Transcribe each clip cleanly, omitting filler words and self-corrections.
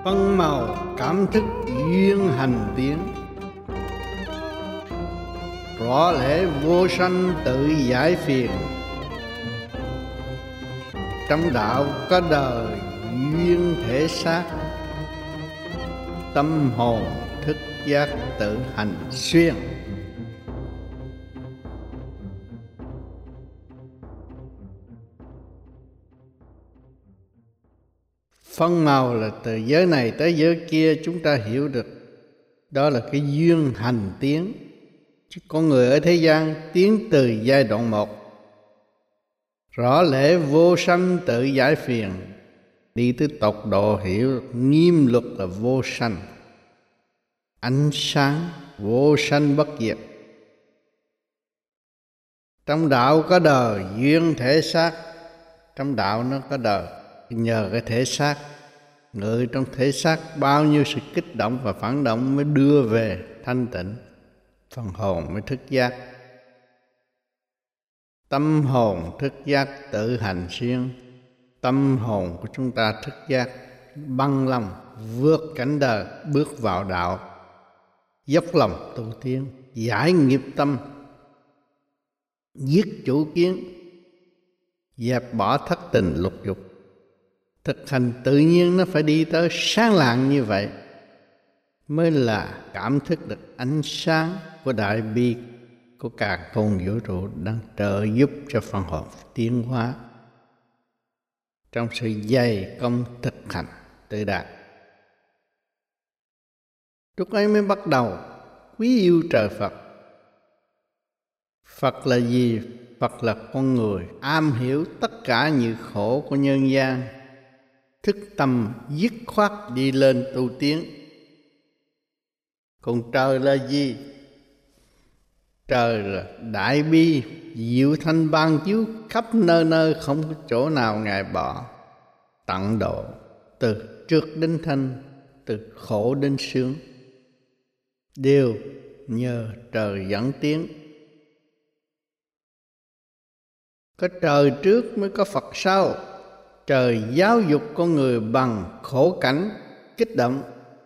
Phân màu cảm thức duyên hành tiến, rõ lẽ vô sanh tự giải phiền. Trong đạo có đời duyên thể xác, tâm hồn thức giác tự hành xuyên. Phân màu là từ giới này tới giới kia, chúng ta hiểu được đó là cái duyên hành tiến. Chứ con người ở thế gian tiến từ giai đoạn 1, rõ lẽ vô sanh tự giải phiền, đi tới tột độ hiểu nghiêm luật là vô sanh, ánh sáng vô sanh bất diệt. Trong đạo có đời duyên thể xác, trong đạo nó có đời nhờ cái thể xác. Người trong thể xác bao nhiêu sự kích động và phản động mới đưa về thanh tịnh, phần hồn mới thức giác. Tâm hồn thức giác tự hành xuyên. Tâm hồn của chúng ta thức giác, băng lòng vượt cảnh đời, bước vào đạo, dốc lòng tu tiến, giải nghiệp tâm, giết chủ kiến, dẹp bỏ thất tình lục dục. Thực hành tự nhiên nó phải đi tới sáng lạng như vậy mới là cảm thức được ánh sáng của đại bi của càn khôn vũ trụ đang trợ giúp cho phần hồn tiến hóa trong sự dày công thực hành tự đạt. Lúc ấy mới bắt đầu quý yêu trời Phật. Phật là gì? Phật là con người am hiểu tất cả những khổ của nhân gian, thức tâm dứt khoát đi lên tu tiến. Còn trời là gì? Trời là đại bi diệu thanh ban chiếu khắp nơi nơi, không có chỗ nào Ngài bỏ. Tận độ từ trước đến thanh, từ khổ đến sướng, đều nhờ trời dẫn tiến. Có trời trước mới có Phật sau. Trời giáo dục con người bằng khổ cảnh kích động.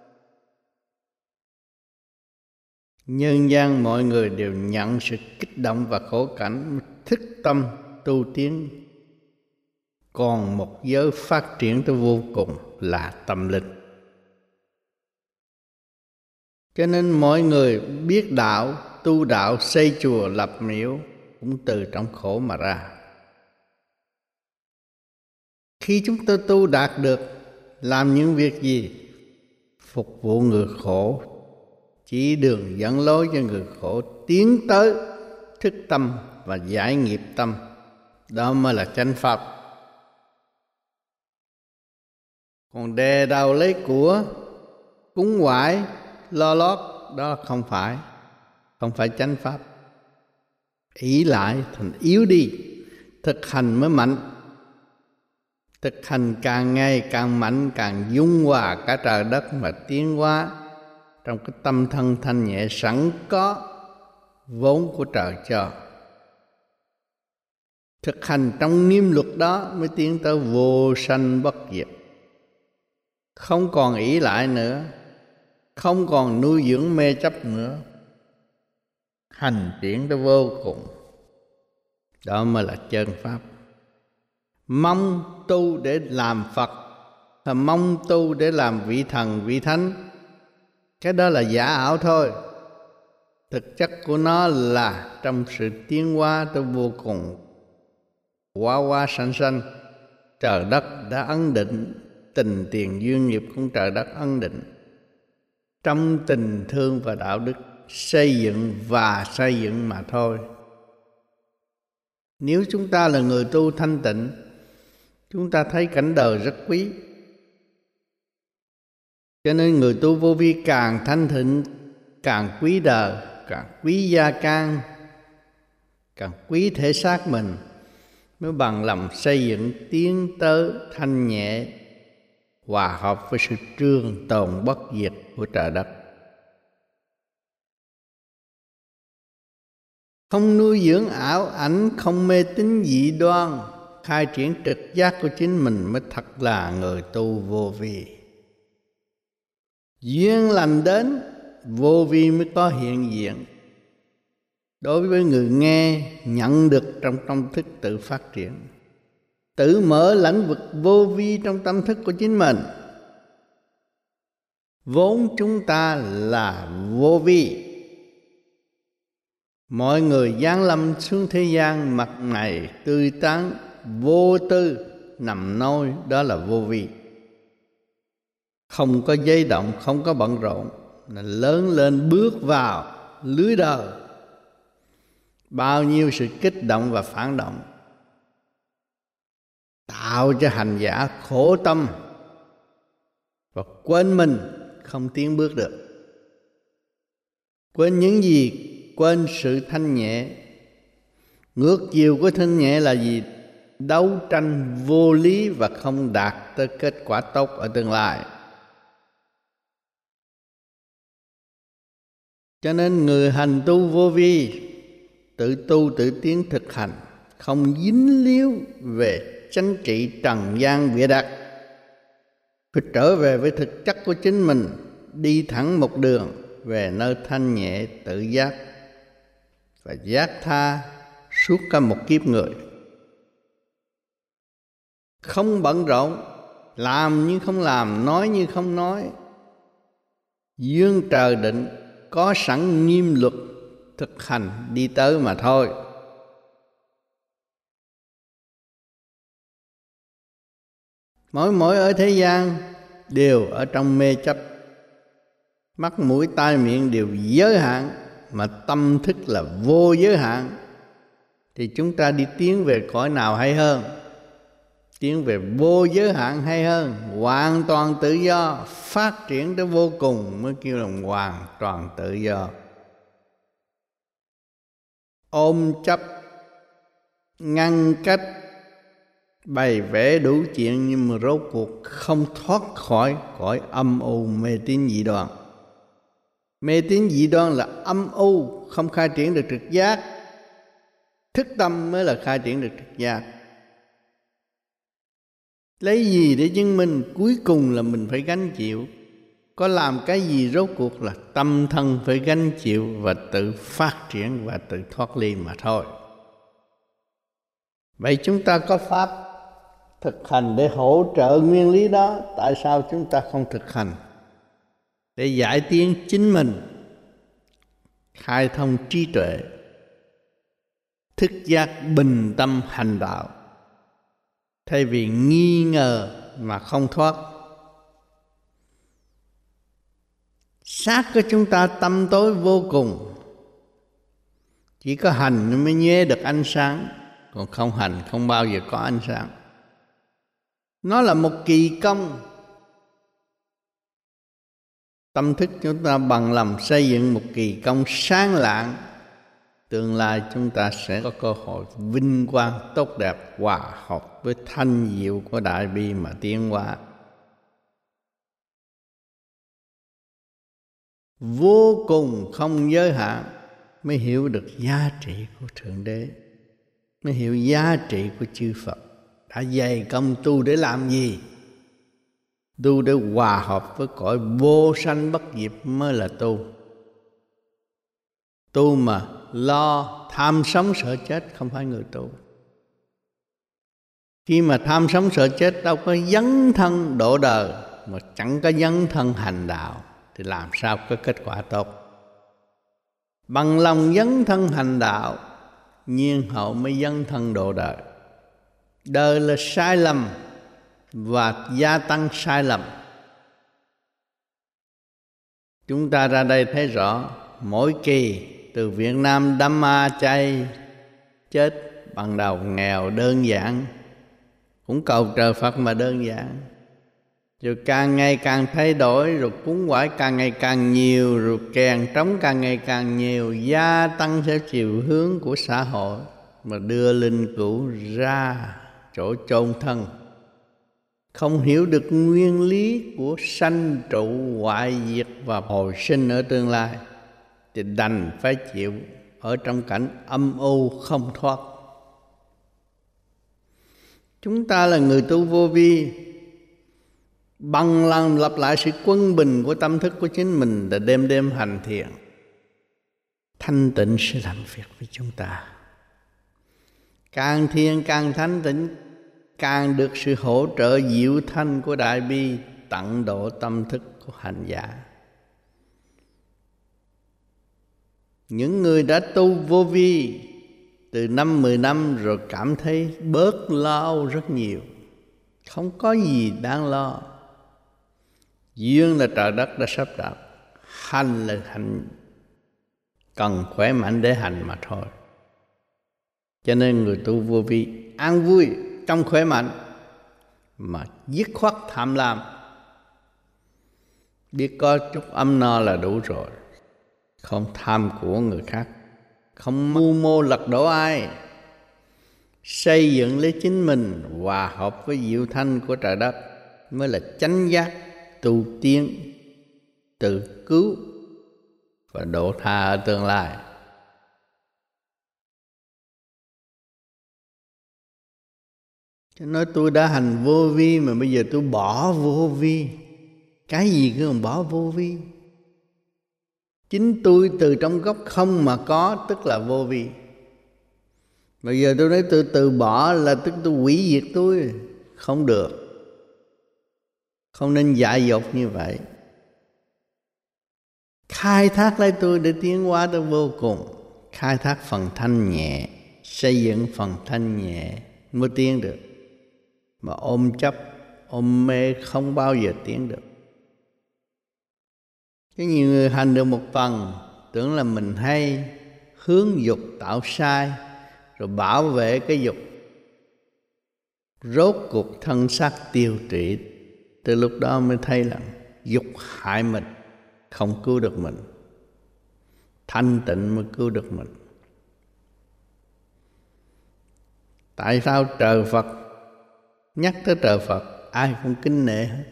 Nhân gian mọi người đều nhận sự kích động và khổ cảnh, thức tâm tu tiến. Còn một giới phát triển tới vô cùng là tâm linh. Cho nên mọi người biết đạo, tu đạo, xây chùa, lập miếu cũng từ trong khổ mà ra. Khi chúng ta tu đạt được, làm những việc gì? Phục vụ người khổ, chỉ đường dẫn lối cho người khổ tiến tới thức tâm và giải nghiệp tâm. Đó mới là chánh pháp. Còn đè đầu lấy của, cúng quải, lo lót, đó không phải chánh pháp. Ỷ lại thành yếu đi, thực hành mới mạnh. Thực hành càng ngày càng mạnh, càng dung hòa cả trời đất mà tiến hóa trong cái tâm thân thanh nhẹ sẵn có vốn của trời cho. Thực hành trong nghiêm luật đó mới tiến tới vô sanh bất diệt. Không còn ỷ lại nữa, không còn nuôi dưỡng mê chấp nữa, hành triển tới vô cùng. Đó mới là chân pháp. Mong tu để làm Phật, và mong tu để làm vị thần, vị thánh, cái đó là giả ảo thôi. Thực chất của nó là trong sự tiến hóa tới vô cùng, hóa hóa sanh sanh. Trời đất đã ấn định, tình tiền duyên nghiệp của trời đất ấn định. Trong tình thương và đạo đức xây dựng mà thôi. Nếu chúng ta là người tu thanh tịnh, chúng ta thấy cảnh đời rất quý. Cho nên người tu vô vi càng thanh tịnh, càng quý đời, càng quý gia can, càng quý thể xác mình, mới bằng lòng xây dựng tiến tới thanh nhẹ, hòa hợp với sự trường tồn bất diệt của trời đất. Không nuôi dưỡng ảo ảnh, không mê tín dị đoan, khai triển trực giác của chính mình mới thật là người tu vô vi. Duyên lành đến, vô vi mới có hiện diện. Đối với người nghe, nhận được trong tâm thức tự phát triển, tự mở lãnh vực vô vi trong tâm thức của chính mình. Vốn chúng ta là vô vi. Mọi người giáng lâm xuống thế gian, mặt mày tươi tắn, vô tư, nằm nôi, đó là vô vi. Không có giấy động, không có bận rộn, là lớn lên bước vào lưới đời. Bao nhiêu sự kích động và phản động, tạo cho hành giả khổ tâm và quên mình, không tiến bước được. Quên những gì? Quên sự thanh nhẹ. Ngược chiều của thanh nhẹ là gì? Đấu tranh vô lý và không đạt tới kết quả tốt ở tương lai. Cho nên người hành tu vô vi, tự tu tự tiến thực hành, không dính líu về chánh trị trần gian bịa đặt, phải trở về với thực chất của chính mình, đi thẳng một đường về nơi thanh nhẹ tự giác và giác tha suốt cả một kiếp người. Không bận rộn, làm như không làm, nói như không nói. Dương trời định có sẵn nghiêm luật, thực hành đi tới mà thôi. Mỗi ở thế gian đều ở trong mê chấp. Mắt mũi tai miệng đều giới hạn, mà tâm thức là vô giới hạn. Thì chúng ta đi tiến về cõi nào hay hơn? Tiến về vô giới hạn hay hơn? Hoàn toàn tự do, phát triển tới vô cùng mới kêu là hoàn toàn tự do. Ôm chấp, ngăn cách, bày vẽ đủ chuyện, nhưng mà rốt cuộc không thoát khỏi cõi âm u mê tín dị đoan. Mê tín dị đoan là âm u, không khai triển được trực giác. Thức tâm mới là khai triển được trực giác. Lấy gì để chứng minh? Cuối cùng là mình phải gánh chịu. Có làm cái gì rốt cuộc là tâm thân phải gánh chịu và tự phát triển và tự thoát ly mà thôi. Vậy chúng ta có pháp thực hành để hỗ trợ nguyên lý đó. Tại sao chúng ta không thực hành để giải tiến chính mình, khai thông trí tuệ, thức giác bình tâm hành đạo, thay vì nghi ngờ mà không thoát? Xác của chúng ta tăm tối vô cùng, chỉ có hành mới nhuế được ánh sáng, còn không hành không bao giờ có ánh sáng. Nó là một kỳ công. Tâm thức chúng ta bằng lòng xây dựng một kỳ công sáng lạng, tương lai chúng ta sẽ có cơ hội vinh quang tốt đẹp, hòa hợp với thanh diệu của đại bi mà tiến hóa. Vô cùng không giới hạn mới hiểu được giá trị của Thượng Đế, mới hiểu giá trị của chư Phật. Đã dày công tu để làm gì? Tu để hòa hợp với cõi vô sanh bất diệt mới là tu. Tu mà lo tham sống sợ chết không phải người tu. Khi mà tham sống sợ chết đâu có dấn thân độ đời, mà chẳng có dấn thân hành đạo, thì làm sao có kết quả tốt? Bằng lòng dấn thân hành đạo, nhiên hậu mới dấn thân độ đời. Đời là sai lầm và gia tăng sai lầm. Chúng ta ra đây thấy rõ, mỗi kỳ từ Việt Nam Dhamma chay chết bằng đầu nghèo đơn giản, cũng cầu trời Phật mà đơn giản. Rồi càng ngày càng thay đổi, rồi cúng quải càng ngày càng nhiều, rồi kèn trống càng ngày càng nhiều, gia tăng theo chiều hướng của xã hội mà đưa linh cữu ra chỗ chôn thân. Không hiểu được nguyên lý của sanh trụ hoại diệt và hồi sinh ở tương lai, thì đành phải chịu ở trong cảnh âm u không thoát. Chúng ta là người tu vô vi, bằng lần lặp lại sự quân bình của tâm thức của chính mình, là đêm đêm hành thiền. Thanh tịnh sẽ làm việc với chúng ta. Càng thiền càng thanh tịnh, càng được sự hỗ trợ diệu thanh của Đại Bi tận độ tâm thức của hành giả. Những người đã tu vô vi từ 5-10 năm rồi cảm thấy bớt lo rất nhiều, không có gì đáng lo. Duyên là trời đất đã sắp đặt, hành là hành cần khỏe mạnh để hành mà thôi. Cho nên người tu vô vi an vui trong khỏe mạnh, mà dứt khoát tham lam, biết có chút ấm no là đủ rồi. Không tham của người khác, không mưu mô lật đổ ai, xây dựng lấy chính mình hòa hợp với diệu thanh của trời đất mới là chánh giác tu tiến, tự cứu và độ tha ở tương lai. Chứ nói tôi đã hành vô vi mà bây giờ tôi bỏ vô vi, cái gì cứ còn bỏ vô vi. Chính tôi từ trong gốc không mà có, tức là vô vi. Bây giờ tôi nói tôi từ bỏ là tức tôi hủy diệt tôi. Không được, không nên dại dột như vậy. Khai thác lấy tôi để tiến hóa tới vô cùng. Khai thác phần thanh nhẹ, xây dựng phần thanh nhẹ mới tiến được. Mà ôm chấp, ôm mê không bao giờ tiến được. Cái nhiều người hành được một phần tưởng là mình hay, hướng dục tạo sai, rồi bảo vệ cái dục. Rốt cuộc thân xác tiêu trị. Từ lúc đó mới thấy là dục hại mình, không cứu được mình. Thanh tịnh mới cứu được mình. Tại sao trời Phật nhắc tới trời Phật ai cũng kính nể hết?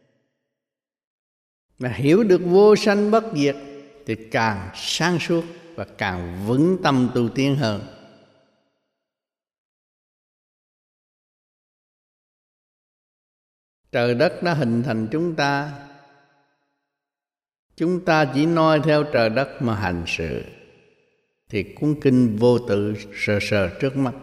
Mà hiểu được vô sanh bất diệt thì càng sáng suốt và càng vững tâm tu tiến hơn. Trời đất đã hình thành chúng ta chỉ noi theo trời đất mà hành sự thì cuốn kinh vô tự sờ sờ trước mắt.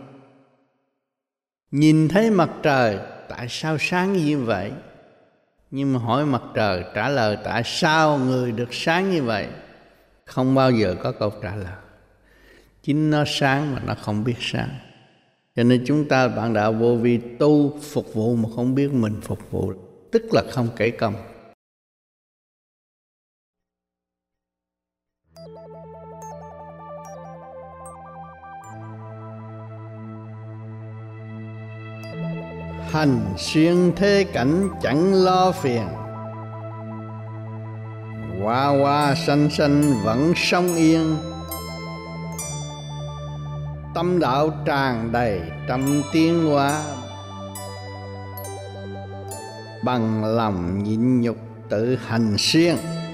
Nhìn thấy mặt trời tại sao sáng như vậy? Nhưng mà hỏi mặt trời trả lời tại sao người được sáng như vậy? Không bao giờ có câu trả lời. Chính nó sáng mà nó không biết sáng. Cho nên chúng ta bạn đạo vô vi tu phục vụ mà không biết mình phục vụ, tức là không kể công. Hành xuyên thế cảnh chẳng lo phiền, hoa hoa xanh xanh vẫn sống yên. Tâm đạo tràn đầy trong tiến hóa, bằng lòng nhịn nhục tự hành xuyên.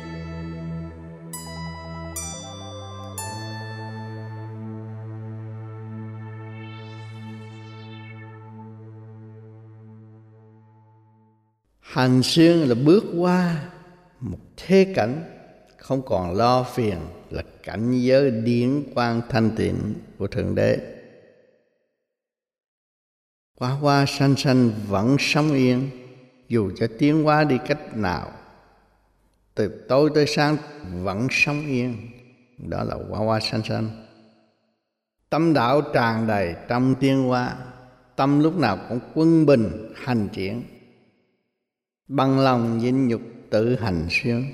Hành xuyên là bước qua một thế cảnh không còn lo phiền, là cảnh giới điển quang thanh tịnh của Thượng Đế. Hoa hoa xanh xanh vẫn sống yên, dù cho tiến hóa đi cách nào, từ tối tới sáng vẫn sống yên. Đó là hoa hoa xanh xanh. Tâm đạo tràn đầy trong tiến hóa, tâm lúc nào cũng quân bình hành triển, bằng lòng nhịn nhục tự hành xuyên.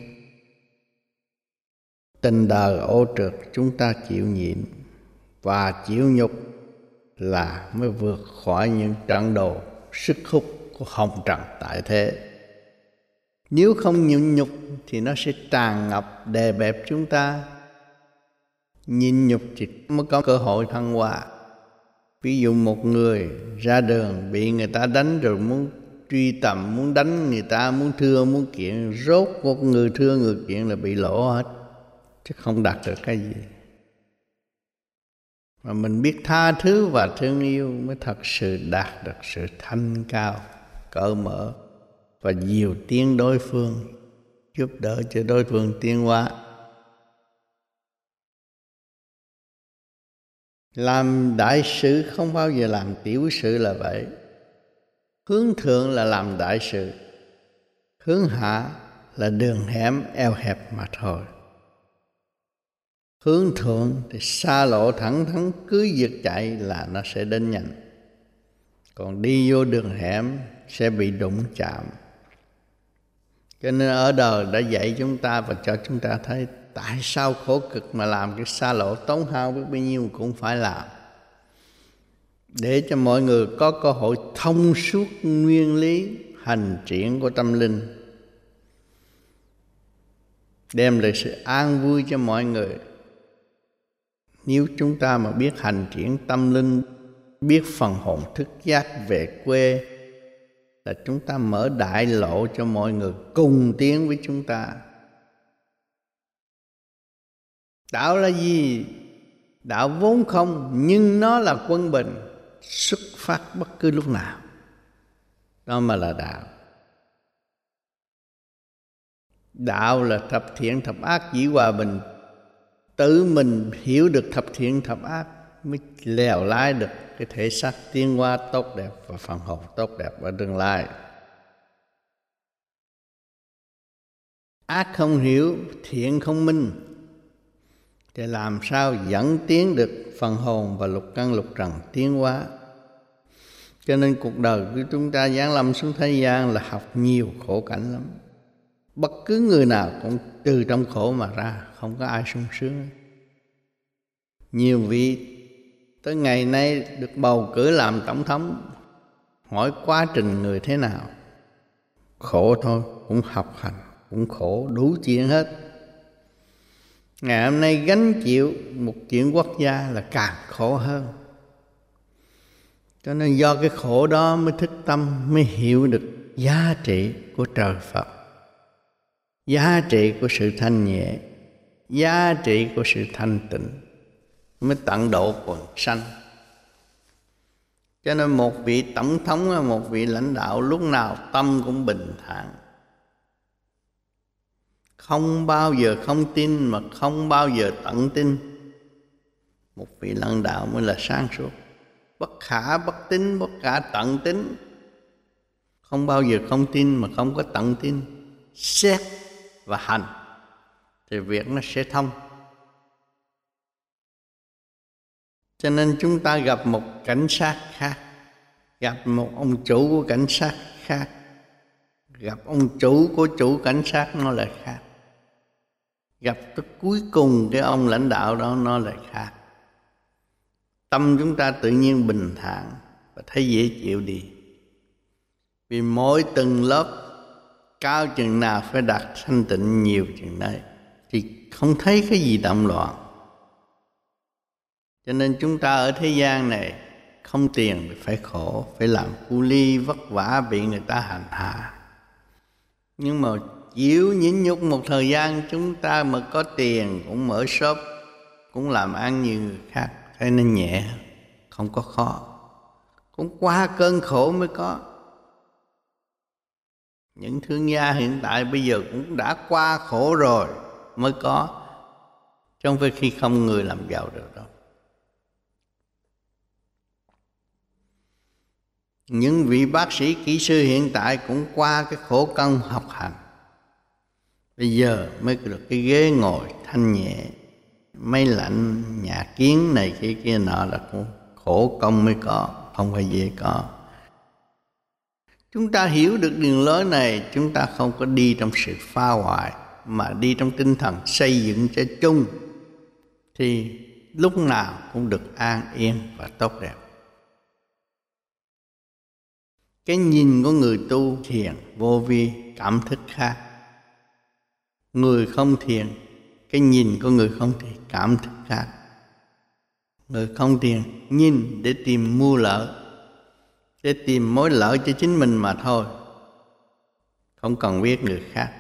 Tình đời ô trượt chúng ta chịu nhịn và chịu nhục là mới vượt khỏi những trận đồ sức hút của hồng trần tại thế. Nếu không nhịn nhục thì nó sẽ tràn ngập đè bẹp chúng ta. Nhịn nhục thì mới có cơ hội thăng hoa. Ví dụ một người ra đường bị người ta đánh rồi muốn truy tầm, muốn đánh người ta, muốn thưa, muốn kiện, rốt một người thưa người kiện là bị lỗ hết, chứ không đạt được cái gì. Mà mình biết tha thứ và thương yêu mới thật sự đạt được sự thanh cao, cởi mở, và dìu tiến đối phương, giúp đỡ cho đối phương tiến hóa. Làm đại sự không bao giờ làm tiểu sự là vậy. Hướng thượng là làm đại sự, hướng hạ là đường hẻm eo hẹp mà thôi. Hướng thượng thì xa lộ thẳng thắn, cứ việc chạy là nó sẽ đến nhanh. Còn đi vô đường hẻm sẽ bị đụng chạm. Cho nên ở đời đã dạy chúng ta và cho chúng ta thấy tại sao khổ cực mà làm cái xa lộ tốn hao biết bao nhiêu cũng phải làm. Để cho mọi người có cơ hội thông suốt nguyên lý hành triển của tâm linh, đem lại sự an vui cho mọi người. Nếu chúng ta mà biết hành triển tâm linh, biết phần hồn thức giác về quê, là chúng ta mở đại lộ cho mọi người cùng tiến với chúng ta. Đạo là gì? Đạo vốn không, nhưng nó là quân bình, xuất phát bất cứ lúc nào. Đó mà là đạo. Đạo là thập thiện thập ác dĩ hòa bình. Tự mình hiểu được thập thiện thập ác mới lèo lái được cái thể xác tiến hóa tốt đẹp và phần hồn tốt đẹp ở tương lai. Ác không hiểu, thiện không minh, thì làm sao dẫn tiến được phần hồn và lục căn lục trần tiến hóa. Cho nên cuộc đời của chúng ta giáng lâm xuống thế gian là học nhiều khổ cảnh lắm. Bất cứ người nào cũng từ trong khổ mà ra, không có ai sung sướng. Nhiều vị tới ngày nay được bầu cử làm tổng thống, hỏi quá trình người thế nào? Khổ thôi, cũng học hành, cũng khổ, đủ chuyện hết. Ngày hôm nay gánh chịu một chuyện quốc gia là càng khổ hơn. Cho nên do cái khổ đó mới thức tâm, mới hiểu được giá trị của trời Phật, giá trị của sự thanh nhẹ, giá trị của sự thanh tịnh, mới tận độ quần sanh. Cho nên một vị tổng thống, một vị lãnh đạo lúc nào tâm cũng bình thản, không bao giờ không tin mà không bao giờ tận tin. Một vị lãnh đạo mới là sáng suốt, bất khả bất tín, bất khả tận tín. Không bao giờ không tin mà không có tận tin. Xét và hành thì việc nó sẽ thông. Cho nên chúng ta gặp một cảnh sát khác, gặp một ông chủ của cảnh sát khác, gặp ông chủ của chủ cảnh sát nó lại khác, gặp tới cuối cùng cái ông lãnh đạo đó nó lại khác. Tâm chúng ta tự nhiên bình thản và thấy dễ chịu đi. Vì mỗi từng lớp cao chừng nào phải đạt thanh tịnh nhiều chừng đấy, thì không thấy cái gì động loạn. Cho nên chúng ta ở thế gian này không tiền thì phải khổ, phải làm cu ly vất vả bị người ta hành hạ. Nhưng mà chịu nhịn nhục một thời gian, chúng ta mà có tiền cũng mở shop, cũng làm ăn như người khác, thế nên nhẹ, không có khó. Cũng qua cơn khổ mới có. Những thương gia hiện tại bây giờ cũng đã qua khổ rồi mới có, chứ không phải khi không người làm giàu được đâu. Những vị bác sĩ kỹ sư hiện tại cũng qua cái khổ công học hành, bây giờ mới được cái ghế ngồi thanh nhẹ, máy lạnh, nhà kiến này kia nọ là cũng khổ công mới có, không phải dễ có. Chúng ta hiểu được đường lối này, chúng ta không có đi trong sự phá hoại, mà đi trong tinh thần xây dựng cho chung, thì lúc nào cũng được an yên và tốt đẹp. Cái nhìn của người tu thiền vô vi cảm thức khác. Người không thiền, cái nhìn của người không thiền cảm thức khác. Người không thiền nhìn để tìm mưu lợi, để tìm mối lợi cho chính mình mà thôi, không cần biết người khác.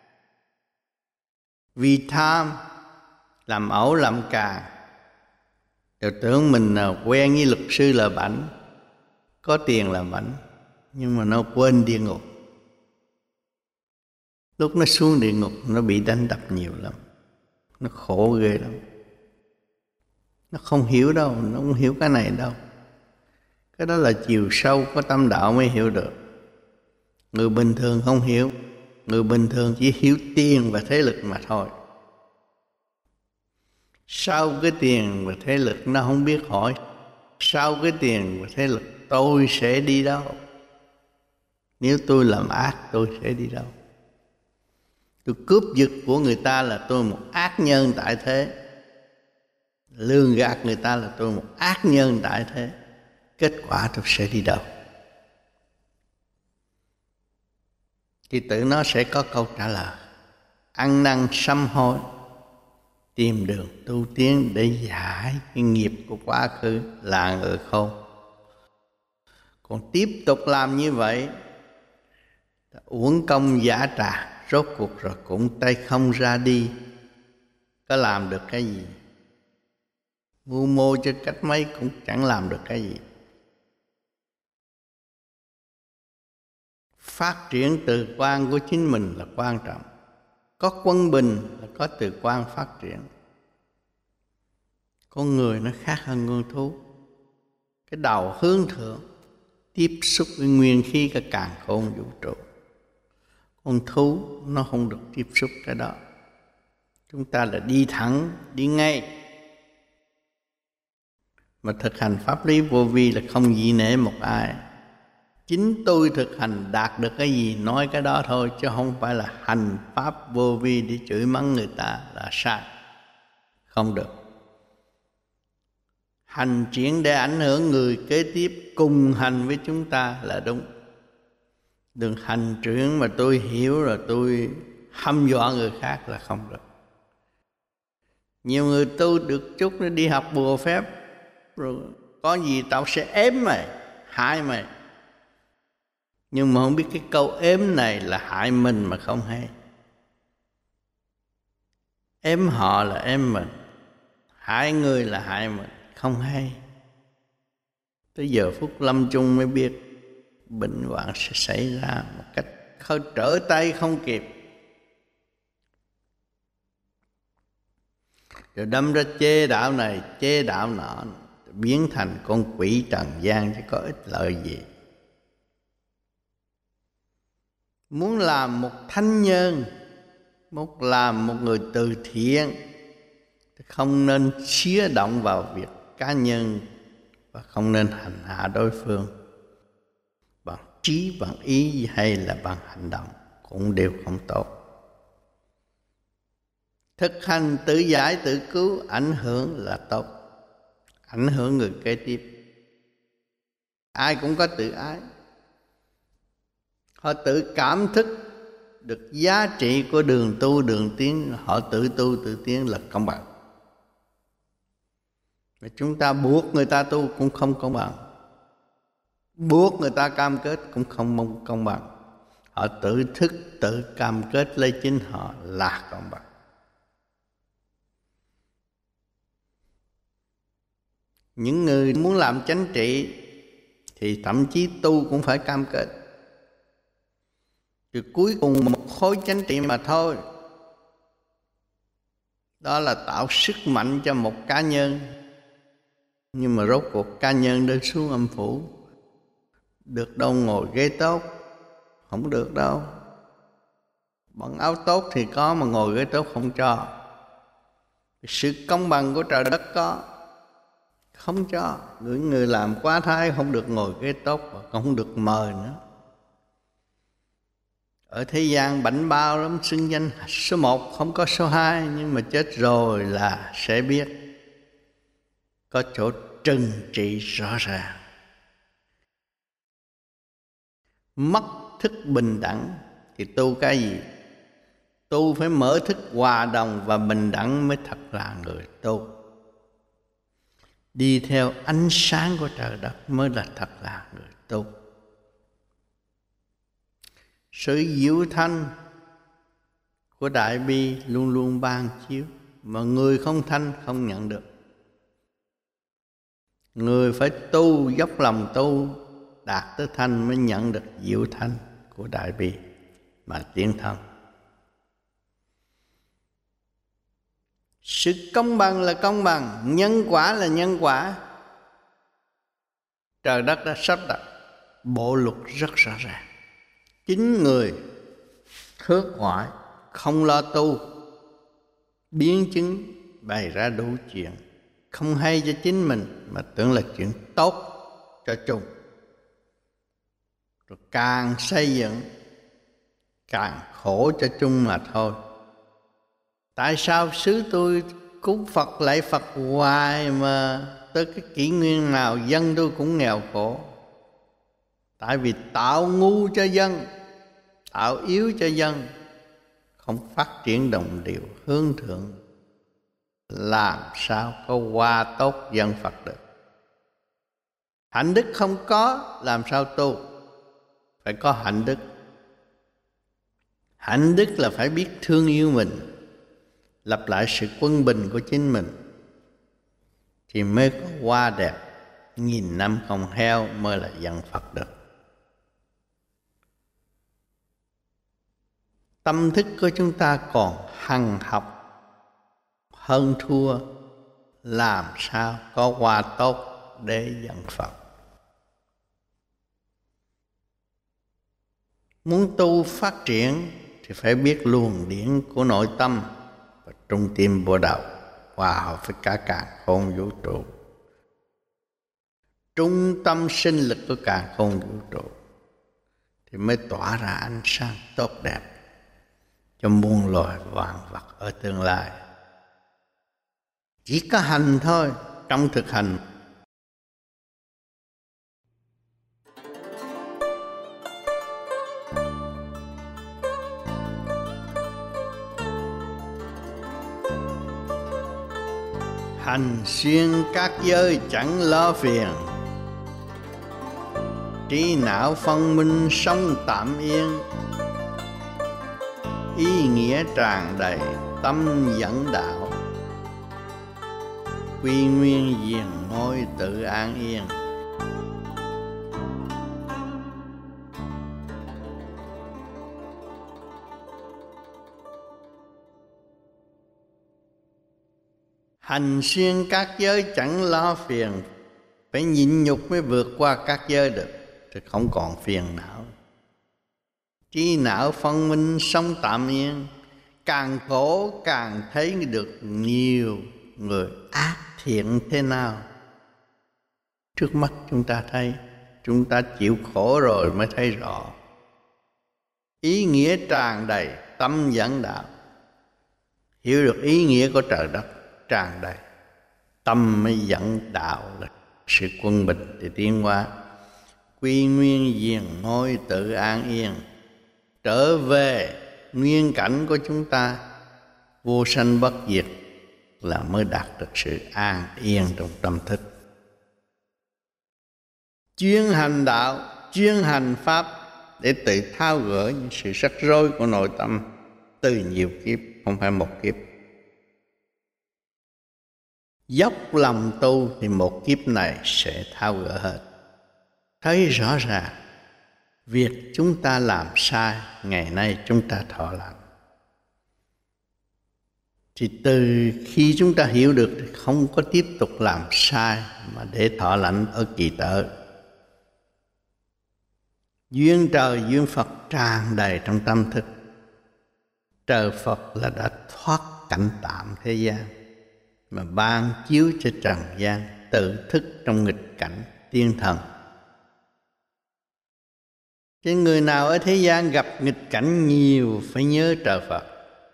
Vì tham làm ẩu làm càng, đều tưởng mình quen với luật sư là bảnh, có tiền là bảnh, nhưng mà nó quên địa ngục. Lúc nó xuống địa ngục nó bị đánh đập nhiều lắm, nó khổ ghê lắm. Nó không hiểu đâu, nó không hiểu cái này đâu. Cái đó là chiều sâu của tâm đạo mới hiểu được. Người bình thường không hiểu. Người bình thường chỉ hiểu tiền và thế lực mà thôi. Sau cái tiền và thế lực nó không biết hỏi, sau cái tiền và thế lực tôi sẽ đi đâu? Nếu tôi làm ác tôi sẽ đi đâu? Tôi cướp giật của người ta là tôi một ác nhân tại thế. Lường gạt người ta là tôi một ác nhân tại thế. Kết quả tôi sẽ đi đâu? Thì tự nó sẽ có câu trả lời. Ăn năn sám hối, tìm đường tu tiến để giải cái nghiệp của quá khứ là ngự khôn. Còn tiếp tục làm như vậy, uổng công giả trà, rốt cuộc rồi cũng tay không ra đi. Có làm được cái gì? Mưu mô cho cách mấy cũng chẳng làm được cái gì. Phát triển từ quan của chính mình là quan trọng. Có quân bình là có từ quan phát triển. Con người nó khác hơn con thú. Cái đầu hướng thượng, tiếp xúc với nguyên khí cả càn khôn vũ trụ. Con thú nó không được tiếp xúc cái đó. Chúng ta là đi thẳng, đi ngay. Mà thực hành pháp lý vô vi là không dị nể một ai. Chính tôi thực hành đạt được cái gì nói cái đó thôi, chứ không phải là hành pháp vô vi để chửi mắng người ta là sai. Không được. Hành triển để ảnh hưởng người kế tiếp cùng hành với chúng ta là đúng. Đừng hành triển mà tôi hiểu rồi tôi hăm dọa người khác là không được. Nhiều người tu được chút nó đi học bùa phép, rồi có gì tao sẽ ém mày, hại mày. Nhưng mà không biết cái câu ếm này là hại mình mà không hay. Ếm họ là ếm mình, hại người là hại mình, không hay. Tới giờ phút lâm chung mới biết bệnh hoạn sẽ xảy ra một cách trở tay không kịp. Rồi đâm ra chê đạo này, chê đạo nọ, biến thành con quỷ trần gian chứ có ích lợi gì. Muốn làm một thánh nhân, muốn làm một người từ thiện, thì không nên xía động vào việc cá nhân và không nên hành hạ đối phương bằng trí, bằng ý hay là bằng hành động, cũng đều không tốt. Thực hành tự giải tự cứu ảnh hưởng là tốt, ảnh hưởng người kế tiếp. Ai cũng có tự ái, họ tự cảm thức được giá trị của đường tu đường tiến, họ tự tu tự tiến là công bằng. Và chúng ta buộc người ta tu cũng không công bằng, buộc người ta cam kết cũng không công bằng. Họ tự thức tự cam kết lấy chính họ là công bằng. Những người muốn làm chánh trị thì thậm chí tu cũng phải cam kết. Thì cuối cùng một khối chánh trị mà thôi. Đó là tạo sức mạnh cho một cá nhân. Nhưng mà rốt cuộc cá nhân đến xuống âm phủ, được đâu ngồi ghế tốt, không được đâu. Bằng áo tốt thì có, mà ngồi ghế tốt không cho. Sự công bằng của trời đất có, không cho. Người làm quá thái không được ngồi ghế tốt và không được mời nữa. Ở thế gian bảnh bao lắm, xưng danh số 1 không có số 2, nhưng mà chết rồi là sẽ biết có chỗ trừng trị rõ ràng. Mất thức bình đẳng thì tu cái gì? Tu phải mở thức hòa đồng và bình đẳng mới thật là người tu. Đi theo ánh sáng của trời đất mới là thật là người tu. Sự diệu thanh của Đại Bi luôn luôn ban chiếu, mà người không thanh không nhận được. Người phải tu, dốc lòng tu, đạt tới thanh mới nhận được diệu thanh của Đại Bi mà tiến thân. Sự công bằng là công bằng, nhân quả là nhân quả. Trời đất đã sắp đặt bộ luật rất rõ ràng. Chính người thước ngoại không lo tu, biến chứng bày ra đủ chuyện không hay cho chính mình mà tưởng là chuyện tốt cho chung, rồi càng xây dựng càng khổ cho chung mà thôi. Tại sao xứ tôi cúng Phật lạy Phật hoài mà tới cái kỷ nguyên nào dân tôi cũng nghèo khổ? Tại vì tạo ngu cho dân, tạo yếu cho dân, không phát triển đồng điệu hướng thượng, làm sao có hoa tốt dân Phật được. Hạnh đức không có, làm sao tu? Phải có hạnh đức. Hạnh đức là phải biết thương yêu mình, lập lại sự quân bình của chính mình, thì mới có hoa đẹp. Nghìn năm không heo mới là dân Phật được. Tâm thức của chúng ta còn hằng học hơn thua, làm sao có hoa tốt để dẫn Phật. Muốn tu phát triển thì phải biết luồng điển của nội tâm và trung tim bộ đầu hòa hợp với cả càn khôn vũ trụ, trung tâm sinh lực của càn khôn vũ trụ, thì mới tỏa ra ánh sáng tốt đẹp cho muôn loài vạn vật ở tương lai. Chỉ có hành thôi, trong thực hành. Hành xuyên các giới chẳng lo phiền, trí não phân minh sống tạm yên, ý nghĩa tràn đầy tâm dẫn đạo, quy nguyên diền ngôi tự an yên. Hành xuyên các giới chẳng lo phiền, phải nhịn nhục mới vượt qua các giới được, thì không còn phiền não. Trí não phân minh sống tạm yên, càng khổ càng thấy được nhiều người ác thiện thế nào. Trước mắt chúng ta thấy, chúng ta chịu khổ rồi mới thấy rõ. Ý nghĩa tràn đầy tâm dẫn đạo, hiểu được ý nghĩa của trời đất tràn đầy, tâm mới dẫn đạo là sự quân bình để tiến hóa. Quy nguyên diền ngôi tự an yên, trở về nguyên cảnh của chúng ta vô sanh bất diệt, là mới đạt được sự an yên trong tâm thức. Chuyên hành đạo, chuyên hành pháp để tự tháo gỡ những sự rắc rối của nội tâm từ nhiều kiếp, không phải một kiếp. Dốc lòng tu thì một kiếp này sẽ tháo gỡ hết. Thấy rõ ràng việc chúng ta làm sai, ngày nay chúng ta thọ lãnh. Thì từ khi chúng ta hiểu được thì không có tiếp tục làm sai mà để thọ lãnh ở kỳ tới. Duyên trời duyên Phật tràn đầy trong tâm thức. Trời Phật là đã thoát cảnh tạm thế gian mà ban chiếu cho trần gian, tự thức trong nghịch cảnh tiên thần. Chứ người nào ở thế gian gặp nghịch cảnh nhiều phải nhớ trời Phật.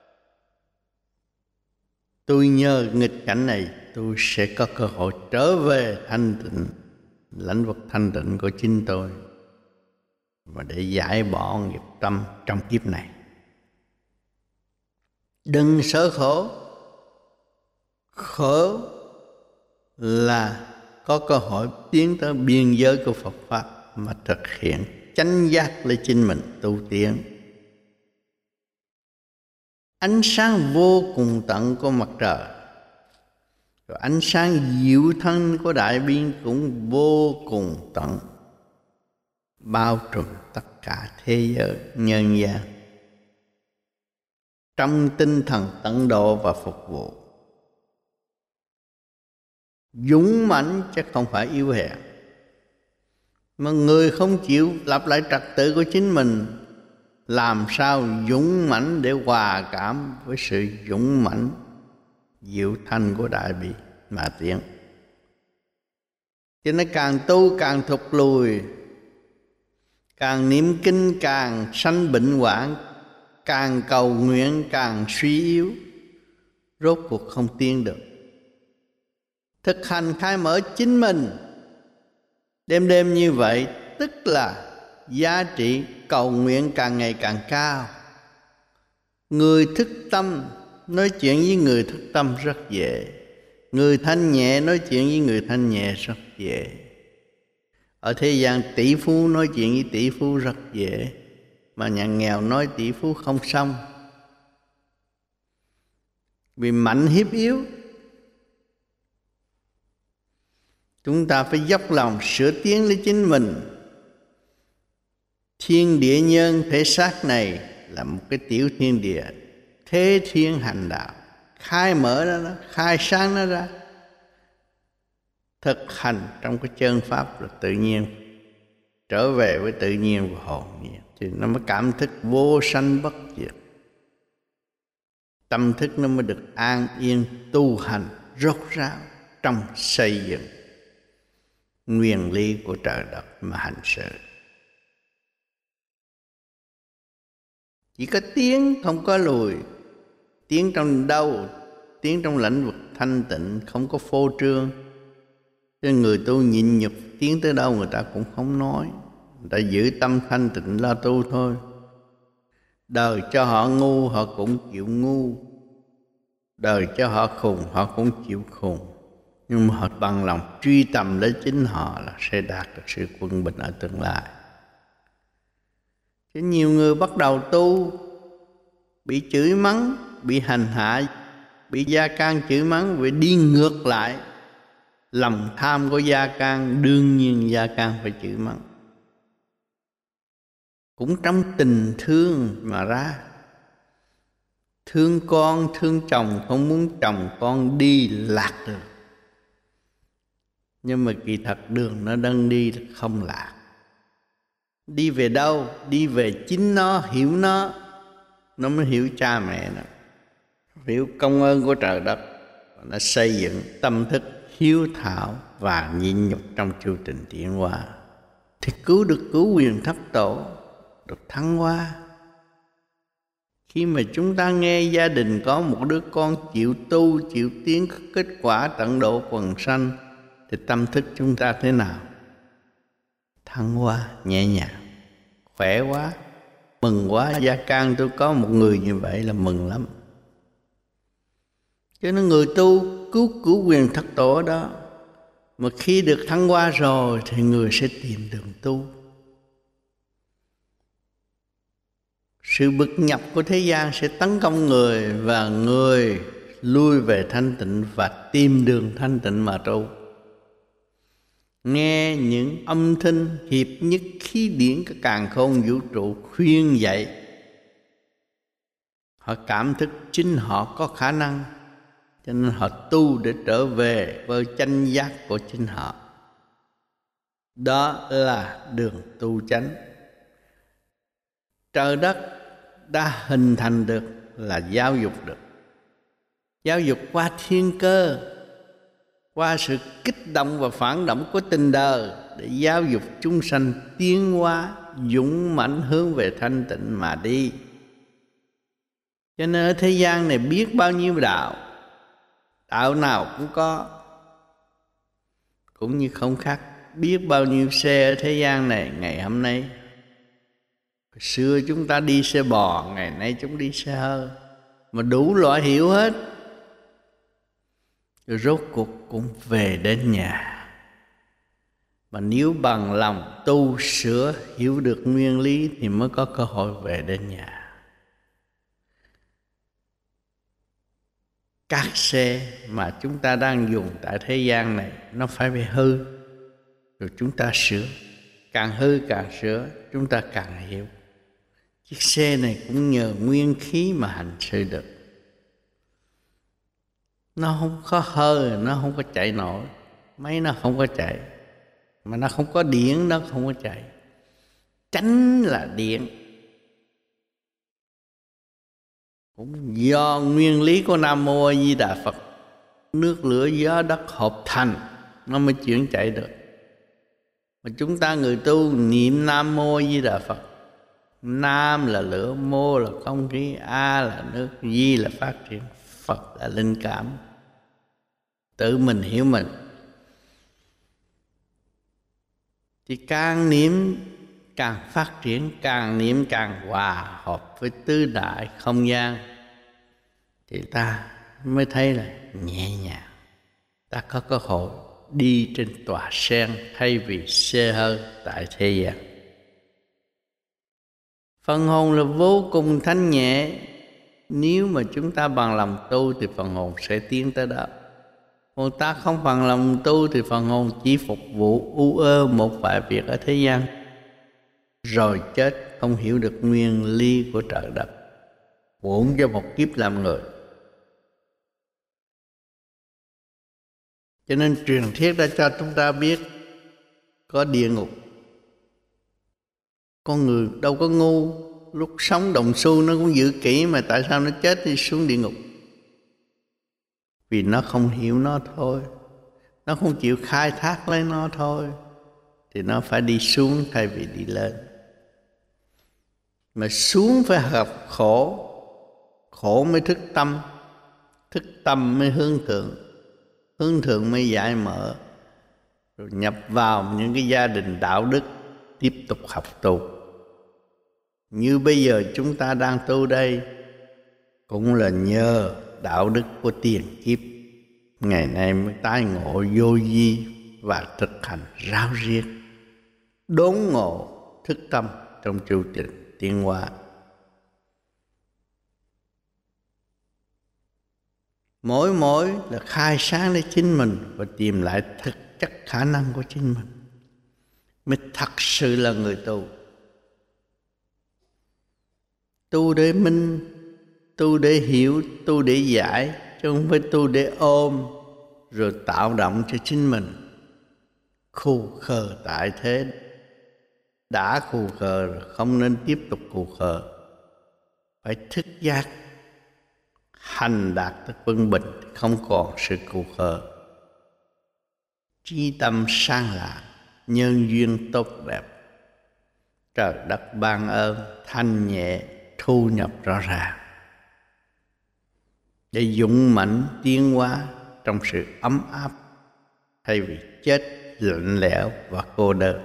Tôi nhờ nghịch cảnh này, tôi sẽ có cơ hội trở về thanh tịnh, lãnh vực thanh tịnh của chính tôi, và để giải bỏ nghiệp tâm trong kiếp này. Đừng sợ khổ. Khổ là có cơ hội tiến tới biên giới của Phật Pháp mà thực hiện chánh giác lấy chính mình tu tiến. Ánh sáng vô cùng tận của mặt trời, rồi ánh sáng diệu thân của đại bi cũng vô cùng tận, bao trùm tất cả thế giới nhân gian trong tinh thần tận độ và phục vụ. dũng mãnh chứ không phải yếu hèn. Mà người không chịu lập lại trật tự của chính mình, làm sao dũng mãnh để hòa cảm với sự dũng mãnh diệu thanh của Đại Bi mà tiến. Cho nên càng tu càng thụt lùi, càng niệm kinh càng sanh bệnh hoạn, càng cầu nguyện càng suy yếu, rốt cuộc không tiến được. Thực hành khai mở chính mình đêm đêm như vậy, tức là giá trị cầu nguyện càng ngày càng cao. Người thức tâm nói chuyện với người thức tâm rất dễ, người thanh nhẹ nói chuyện với người thanh nhẹ rất dễ. Ở thế gian tỷ phú nói chuyện với tỷ phú rất dễ, mà nhà nghèo nói tỷ phú không xong. Vì mạnh hiếp yếu. Chúng ta phải dốc lòng sửa tiến lấy chính mình. Thiên địa nhân thể xác này là một cái tiểu thiên địa, thế thiên hành đạo, khai mở nó, khai sáng nó ra. Thực hành trong cái chân pháp là tự nhiên, trở về với tự nhiên và hồn nhiên, thì nó mới cảm thức vô sanh bất diệt. Tâm thức nó mới được an yên tu hành rốt ráo trong xây dựng nguyên lý của trời đất mà hành sự. Chỉ có tiến không có lùi. Tiến trong đâu? Tiến trong lĩnh vực thanh tịnh, không có phô trương. Cho người tu nhịn nhục, tiến tới đâu người ta cũng không nói. Người ta giữ tâm thanh tịnh lo tu thôi. Đời cho họ ngu họ cũng chịu ngu, đời cho họ khùng họ cũng chịu khùng. Nhưng mà họ bằng lòng truy tầm lấy chính họ là sẽ đạt được sự quân bình ở tương lai. Chứ nhiều người bắt đầu tu bị chửi mắng, bị hành hạ, bị gia can chửi mắng, vì đi ngược lại lòng tham của gia can, đương nhiên gia can phải chửi mắng. Cũng trong tình thương mà ra. Thương con, thương chồng, không muốn chồng con đi lạc đường. Nhưng mà kỳ thật đường nó đang đi không lạc. Đi về đâu? Đi về chính nó, hiểu nó mới hiểu cha mẹ nó, hiểu công ơn của trời đất. Nó xây dựng tâm thức hiếu thảo và nhịn nhục trong chu trình tiến hóa, thì cứu quyền thất tổ, được thăng hoa. Khi mà chúng ta nghe gia đình có một đứa con chịu tu, chịu tiến kết quả tận độ quần sanh, thì tâm thức chúng ta thế nào? Thăng hoa, nhẹ nhàng, khỏe quá, mừng quá. Gia can tôi có một người như vậy là mừng lắm. Cho nên người tu cứu quyền thất tổ ở đó. Mà khi được thăng hoa rồi thì người sẽ tìm đường tu. Sự bực nhập của thế gian sẽ tấn công người, và người lui về thanh tịnh và tìm đường thanh tịnh mà tu. Nghe những âm thanh hiệp nhất khí điển các càn khôn vũ trụ khuyên dạy, họ cảm thức chính họ có khả năng, cho nên họ tu để trở về với chánh giác của chính họ. Đó là đường tu chánh. Trời đất đã hình thành được là giáo dục được. Giáo dục qua thiên cơ, qua sự kích động và phản động của tình đời, để giáo dục chúng sanh tiến hóa dũng mãnh hướng về thanh tịnh mà đi. Cho nên ở thế gian này biết bao nhiêu đạo, đạo nào cũng có, cũng như không khác biết bao nhiêu xe ở thế gian này ngày hôm nay. Hồi xưa chúng ta đi xe bò, ngày nay chúng đi xe hơi, mà đủ loại hiệu hết. Rồi rốt cuộc cũng về đến nhà. Mà nếu bằng lòng tu sửa, hiểu được nguyên lý thì mới có cơ hội về đến nhà. Các xe mà chúng ta đang dùng tại thế gian này nó phải bị hư, rồi chúng ta sửa. Càng hư càng sửa, chúng ta càng hiểu. Chiếc xe này cũng nhờ nguyên khí mà hành sự được. Nó không có hơi, nó không có chạy nổi. máy nó không có chạy. Mà nó không có điện, nó không có chạy. Chánh là điện, cũng do nguyên lý của Nam Mô A Di Đà Phật, nước lửa gió đất hợp thành nó mới chuyển chạy được. Mà chúng ta người tu niệm Nam Mô A Di Đà Phật, Nam là lửa, Mô là không khí, A là nước, Di là phát triển, Phật là linh cảm, tự mình hiểu mình. Thì càng niệm càng phát triển, càng niệm càng hòa hợp với tứ đại không gian, thì ta mới thấy là nhẹ nhàng. Ta có cơ hội đi trên tòa sen thay vì xe hơi tại thế gian. Phần hồn là vô cùng thanh nhẹ. Nếu mà chúng ta bằng lòng tu thì phần hồn sẽ tiến tới đó. Còn ta không bằng lòng tu thì phần hồn chỉ phục vụ u ơ một vài việc ở thế gian, rồi chết không hiểu được nguyên lý của trời đất, uổng cho một kiếp làm người. Cho nên truyền thuyết đã cho chúng ta biết có địa ngục. Con người đâu có ngu, lúc sống đồng xu nó cũng giữ kỹ, mà tại sao nó chết đi xuống địa ngục? Vì nó không hiểu nó thôi, nó không chịu khai thác lấy nó thôi, thì nó phải đi xuống thay vì đi lên. Mà xuống phải gặp khổ, khổ mới thức tâm mới hướng thượng mới giải mở, rồi nhập vào những cái gia đình đạo đức, tiếp tục học tu. Như bây giờ chúng ta đang tu đây cũng là nhờ đạo đức của tiền kiếp, ngày nay mới tái ngộ vô vi và thực hành ráo riết, đốn ngộ thức tâm trong chu trình tiến hóa. Mỗi là khai sáng lấy chính mình và tìm lại thực chất khả năng của chính mình, mới thật sự là người tu. Tu để minh, tu để hiểu, tu để giải, chứ không phải tu để ôm rồi tạo động cho chính mình. Khù khờ tại thế, đã khù khờ rồi không nên tiếp tục khù khờ, phải thức giác, hành đạt tới quân bình, không còn sự khù khờ. Trí tâm sang lạ, nhân duyên tốt đẹp, trời đất ban ơn, thanh nhẹ thu nhập rõ ràng, để dũng mãnh tiến hóa trong sự ấm áp, thay vì chết lạnh lẽo và cô đơn.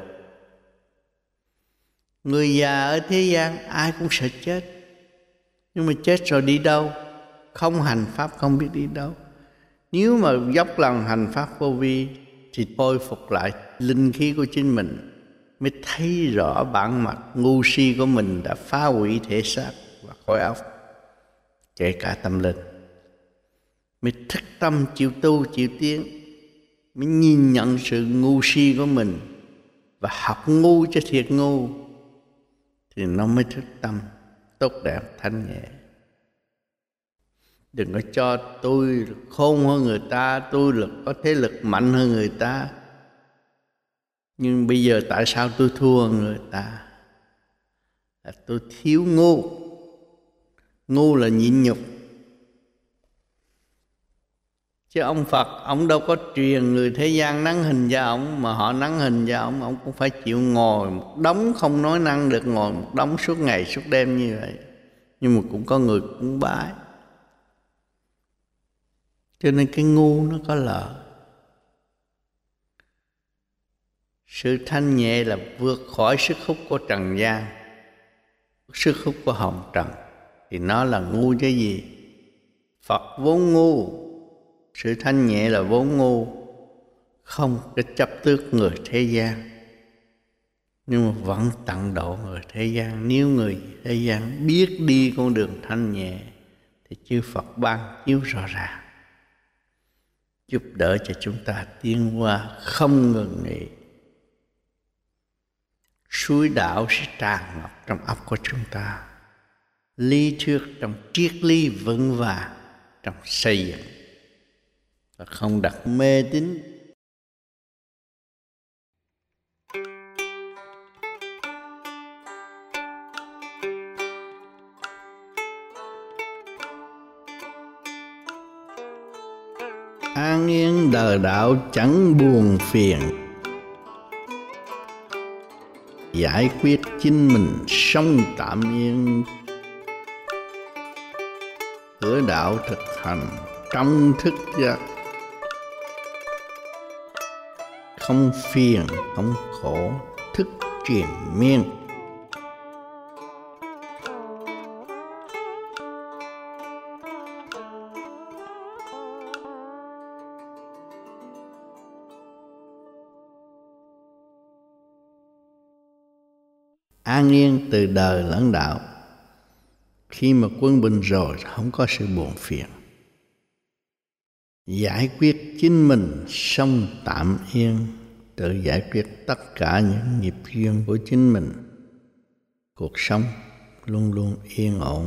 Người già ở thế gian ai cũng sợ chết, nhưng mà chết rồi đi đâu? Không hành pháp không biết đi đâu. Nếu mà dốc lòng hành pháp vô vi thì khôi phục lại linh khí của chính mình, mới thấy rõ bản mặt ngu si của mình đã phá hủy thể xác và khối óc, kể cả tâm linh. Mới thức tâm chịu tu chịu tiến, mới nhìn nhận sự ngu si của mình và học ngu cho thiệt ngu, thì nó mới thức tâm tốt đẹp thanh nhẹ. Đừng có cho tôi khôn hơn người ta, tôi có thế lực mạnh hơn người ta, nhưng bây giờ tại sao tôi thua hơn người ta? Là tôi thiếu ngu. Ngu là nhịn nhục. Chứ ông Phật, ông đâu có truyền người thế gian nắng hình cho ông, mà họ nắng hình cho ông cũng phải chịu ngồi một đống, không nói năng được, ngồi một đống suốt ngày suốt đêm như vậy. Nhưng mà cũng có người cúng bái. Cho nên cái ngu nó có lợi. Sự thanh nhẹ là vượt khỏi sức hút của trần gian, sức hút của hồng trần, thì nó là ngu chứ gì. Phật vốn ngu, sự thanh nhẹ là vốn ngu, không cái chấp tước người thế gian, nhưng mà vẫn tận độ người thế gian. Nếu người thế gian biết đi con đường thanh nhẹ thì chư Phật ban chiếu rõ ràng, giúp đỡ cho chúng ta tiến hóa không ngừng nghỉ. Suối đạo sẽ tràn ngập trong óc của chúng ta, lý thuyết trong triết lý vững vàng trong xây dựng, và không đặt mê tín An yên đời đạo chẳng buồn phiền, giải quyết chính mình sống tạm yên. Cửa đạo thực hành trong thức giác, không phiền không khổ thức triền miên. An yên từ đời lẫn đạo. Khi mà quân bình rồi không có sự buồn phiền, giải quyết chính mình sống tạm yên, tự giải quyết tất cả những nghiệp duyên của chính mình. Cuộc sống luôn luôn yên ổn.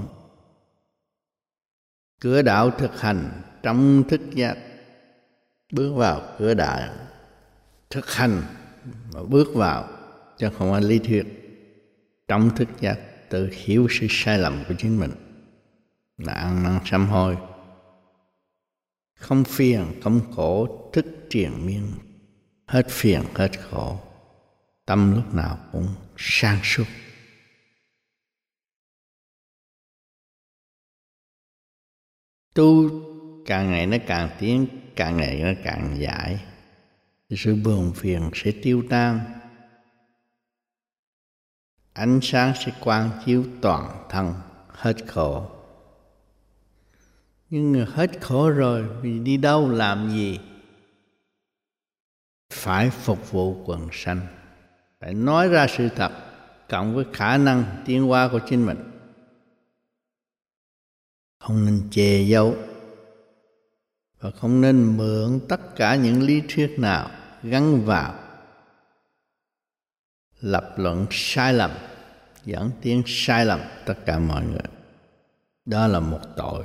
Cửa đạo thực hành trong thức giác, bước vào cửa đạo thực hành mà bước vào, chứ không phải lý thuyết. Trong thức giác tự hiểu sự sai lầm của chính mình là ăn năn sám hối, không phiền không khổ thức triền miên. Hết phiền hết khổ, tâm lúc nào cũng sáng suốt. Tu càng ngày nó càng tiến, càng ngày nó càng giải, sự buồn phiền sẽ tiêu tan. Ánh sáng sẽ quang chiếu toàn thân, hết khổ. Nhưng hết khổ rồi vì đi đâu làm gì? Phải phục vụ quần sanh, phải nói ra sự thật cộng với khả năng tiến hóa của chính mình. Không nên che giấu và không nên mượn tất cả những lý thuyết nào gắn vào lập luận sai lầm, dẫn tiến sai lầm tất cả mọi người. Đó là một tội.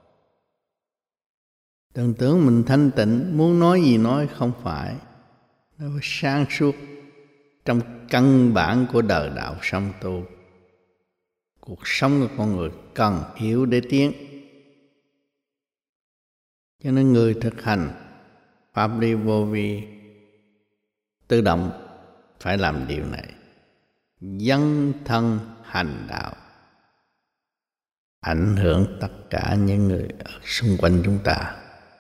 Đừng tưởng mình thanh tịnh, muốn nói gì nói, không phải. Nó phải sáng suốt trong căn bản của đời đạo sống tu. Cuộc sống của con người cần hiểu để tiến. Cho nên người thực hành pháp lý vô vi tự động phải làm điều này. Dấn thân hành đạo, ảnh hưởng tất cả những người ở xung quanh chúng ta.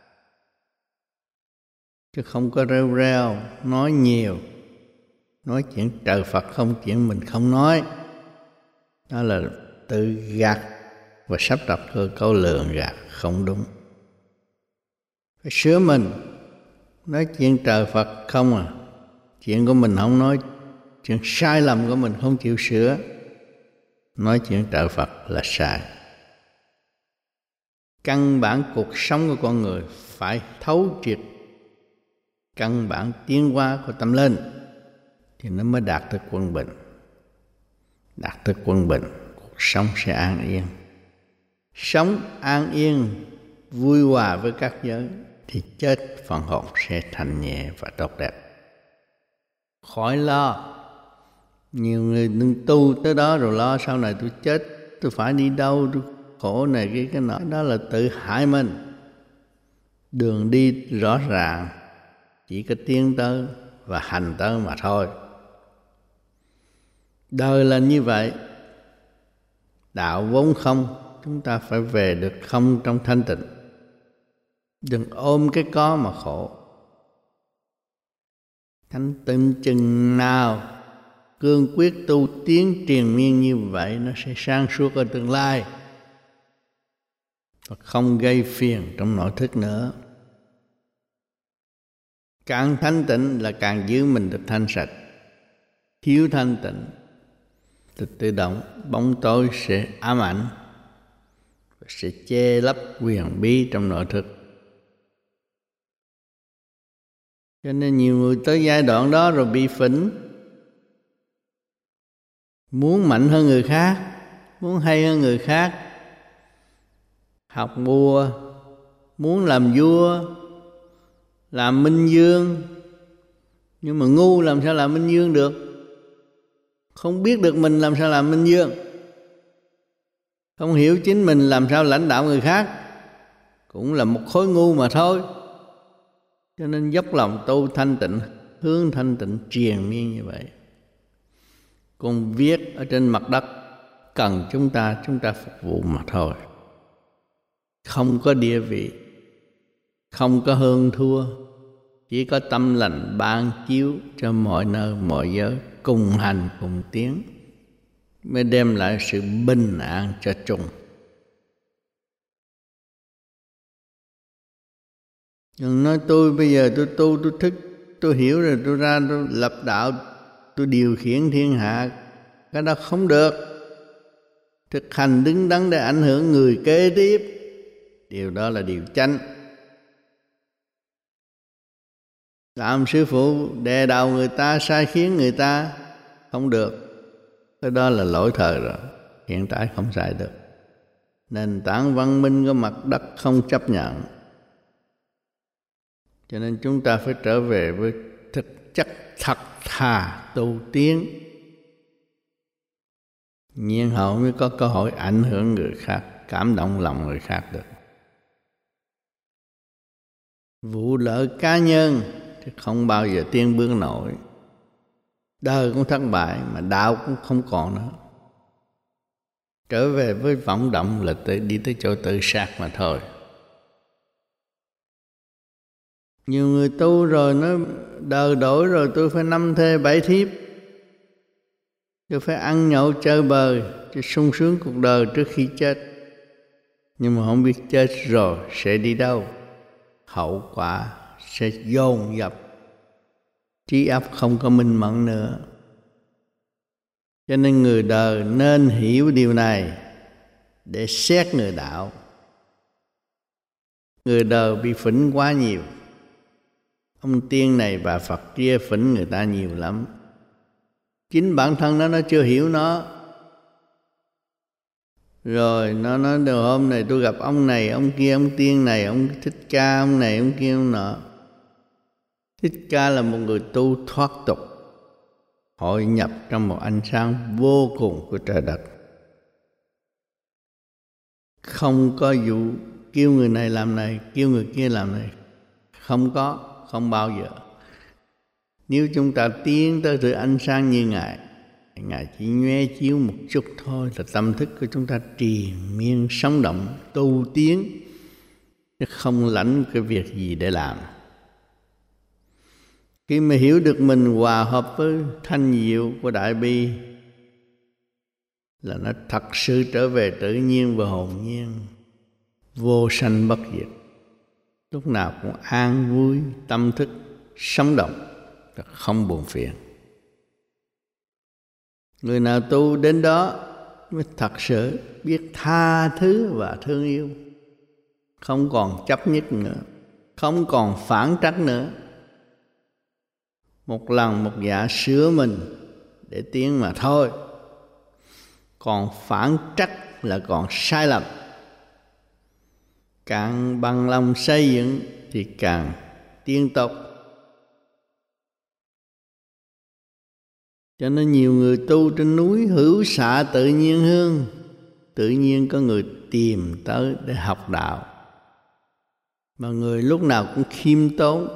Chứ không có rêu rêu, nói nhiều, nói chuyện trời Phật không, chuyện mình không nói. Đó là tự gạt và sắp đặt cơ cấu lượng gạt không đúng. Phải sửa mình, nói chuyện trời Phật không à, chuyện của mình không nói, chuyện sai lầm của mình không chịu sửa, nói chuyện trời Phật là sai. Căn bản cuộc sống của con người phải thấu triệt căn bản tiến hóa của tâm linh thì nó mới đạt tới quân bình. Đạt tới quân bình, cuộc sống sẽ an yên. Sống an yên, vui hòa với các giới thì chết phần hồn sẽ thành nhẹ và tốt đẹp. Khỏi lo. Nhiều người đừng tu tới đó rồi lo sau này tôi chết, tôi phải đi đâu, tôi khổ này cái nọ. Đó là tự hại mình. Đường đi rõ ràng, chỉ có tiến tới và hành tới mà thôi. Đời là như vậy. Đạo vốn không, chúng ta phải về được không trong thanh tịnh. Đừng ôm cái có mà khổ. Thanh tịnh chừng nào cương quyết tu tiến triền miên như vậy, nó sẽ sáng suốt ở tương lai và không gây phiền trong nội thức nữa. Càng thanh tịnh là càng giữ mình được thanh sạch. Thiếu thanh tịnh thì tự động bóng tối sẽ ám ảnh, sẽ che lấp quyền bí trong nội thức. Cho nên nhiều người tới giai đoạn đó rồi bị phỉnh, muốn mạnh hơn người khác, muốn hay hơn người khác, học vua, muốn làm vua, làm minh vương. Nhưng mà ngu làm sao làm minh vương được? Không biết được mình làm sao làm minh vương? Không hiểu chính mình làm sao lãnh đạo người khác? Cũng là một khối ngu mà thôi. Cho nên dốc lòng tu thanh tịnh, hướng thanh tịnh triền miên như vậy. Còn viết ở trên mặt đất cần chúng ta phục vụ mà thôi. Không có địa vị, không có hơn thua, chỉ có tâm lành ban chiếu cho mọi nơi mọi giới, cùng hành cùng tiến, mới đem lại sự bình an cho chung. Đừng nói tôi bây giờ tôi tu, tôi thức, tôi hiểu rồi, tôi ra tôi lập đạo, tôi điều khiển thiên hạ. Cái đó không được. Thực hành đứng đắn để ảnh hưởng người kế tiếp, điều đó là điều chánh. Làm sư phụ đè đầu người ta, sai khiến người ta, không được. Cái đó là lỗi thời rồi, hiện tại không sai được. Nền tảng văn minh của mặt đất không chấp nhận. Cho nên chúng ta phải trở về với thực chất thật thà tu tiến, nhiên hậu mới có cơ hội ảnh hưởng người khác, cảm động lòng người khác được. Vụ lợi cá nhân thì không bao giờ tiến bước nổi. Đời cũng thất bại mà đạo cũng không còn nữa. Trở về với vọng động là đi tới chỗ tự sát mà thôi. Nhiều người tu rồi nói đời đổi rồi, tôi phải 5 thê 7 thiếp, tôi phải ăn nhậu chơi bời cho sung sướng cuộc đời trước khi chết. Nhưng mà không biết chết rồi sẽ đi đâu, hậu quả sẽ dồn dập, trí óc không có minh mẫn nữa. Cho nên người đời nên hiểu điều này để xét người đạo. Người đời bị phỉnh quá nhiều, ông tiên này bà Phật kia phỉnh người ta nhiều lắm. Chính bản thân nó chưa hiểu nó. Rồi nó nói đầu hôm này tôi gặp ông này, ông kia, ông tiên này, ông Thích Ca, ông này, ông kia, ông nọ. Thích Ca là một người tu thoát tục, hội nhập trong một ánh sáng vô cùng của trời đất. Không có vụ kêu người này làm này, kêu người kia làm này. Không có, không bao giờ. Nếu chúng ta tiến tới sự ánh sáng như Ngài, Ngài chỉ nhoe chiếu một chút thôi là tâm thức của chúng ta triền miên sống động, tu tiến, chứ không lãnh cái việc gì để làm. Khi mà hiểu được mình hòa hợp với thanh diệu của Đại Bi là nó thật sự trở về tự nhiên và hồn nhiên, vô sanh bất diệt, lúc nào cũng an vui, tâm thức sống động, không buồn phiền. Người nào tu đến đó mới thật sự biết tha thứ và thương yêu, không còn chấp nhất nữa, không còn phản trắc nữa. Một lần một dạ sửa mình để tiến mà thôi. Còn phản trắc là còn sai lầm. Càng bằng lòng xây dựng thì càng tiến tốt. Cho nên nhiều người tu trên núi hữu xạ tự nhiên hương, tự nhiên có người tìm tới để học đạo. Mà người lúc nào cũng khiêm tốn,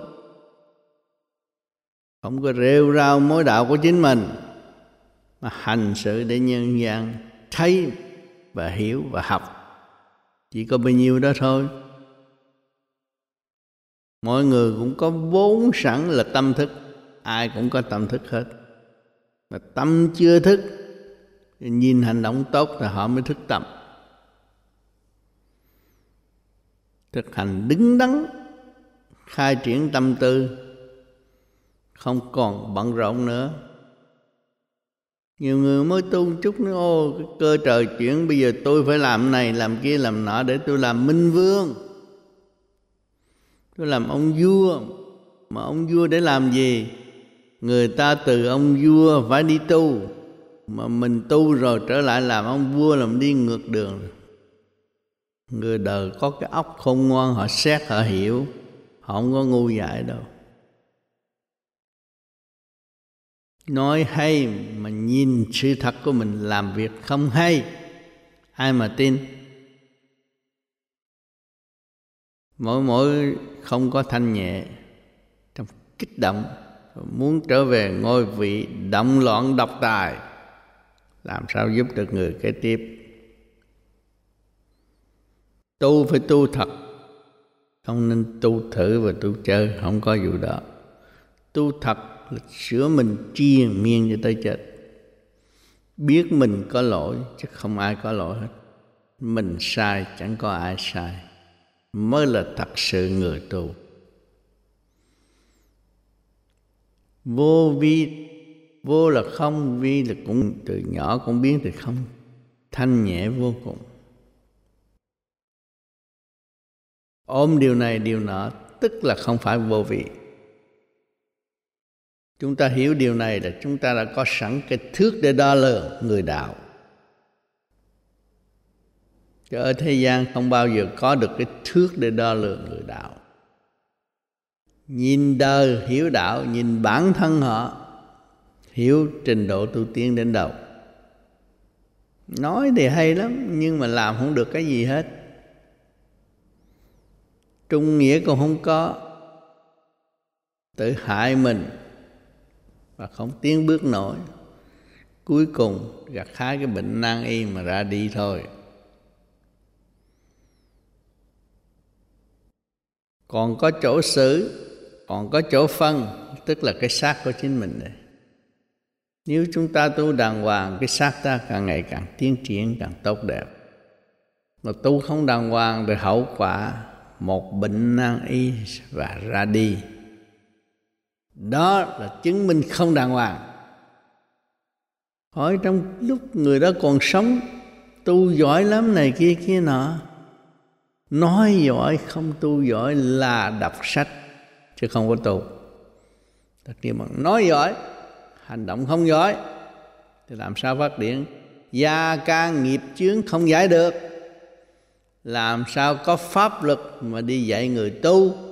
không có rêu rao mối đạo của chính mình, mà hành sự để nhân gian thấy và hiểu và học. Chỉ có bao nhiêu đó thôi. Mọi người cũng có vốn sẵn là tâm thức, ai cũng có tâm thức hết. Mà tâm chưa thức, nhìn hành động tốt thì họ mới thức tâm. Thực hành đứng đắn, khai triển tâm tư, không còn bận rộn nữa. Nhiều người mới tu một chút nữa, ô cái cơ trời chuyển, bây giờ tôi phải làm này, làm kia, làm nọ để tôi làm minh vương, tôi làm ông vua. Mà ông vua để làm gì? Người ta từ ông vua phải đi tu, mà mình tu rồi trở lại làm ông vua, làm đi ngược đường. Người đời có cái óc khôn ngoan, họ xét, họ hiểu, họ không có ngu dại đâu. Nói hay mà nhìn sự thật của mình làm việc không hay, ai mà tin? Mỗi không có thanh nhẹ, trong kích động, muốn trở về ngôi vị động loạn độc tài, làm sao giúp được người kế tiếp. Tu phải tu thật, không nên tu thử và tu chơi, không có vụ đó. Tu thật là sửa mình triền miên cho tới chết. Biết mình có lỗi chứ không ai có lỗi hết. Mình sai chẳng có ai sai, mới là thật sự người tu. Vô vi, vô là không, vi là cũng từ nhỏ cũng biến từ không, thanh nhẹ vô cùng. Ôm điều này điều nọ tức là không phải vô vi. Chúng ta hiểu điều này là chúng ta đã có sẵn cái thước để đo lường người đạo. Chứ ở thế gian không bao giờ có được cái thước để đo lường người đạo. Nhìn đời hiểu đạo, nhìn bản thân họ hiểu trình độ tu tiến đến đâu. Nói thì hay lắm nhưng mà làm không được cái gì hết. Trung nghĩa còn không có, tự hại mình và không tiến bước nổi. Cuối cùng gặt hái cái bệnh nan y mà ra đi thôi. Còn có chỗ xử, còn có chỗ phân, tức là cái xác của chính mình này. Nếu chúng ta tu đàng hoàng, cái xác ta càng ngày càng tiến triển, càng tốt đẹp. Mà tu không đàng hoàng thì hậu quả một bệnh nan y và ra đi. Đó là chứng minh không đàng hoàng. Hỏi trong lúc người đó còn sống, tu giỏi lắm này kia kia nọ, nói giỏi không tu giỏi là đọc sách chứ không có tu. Tất nhiên mà nói giỏi, hành động không giỏi thì làm sao phát triển? Gia can nghiệp chướng không giải được, làm sao có pháp lực mà đi dạy người tu?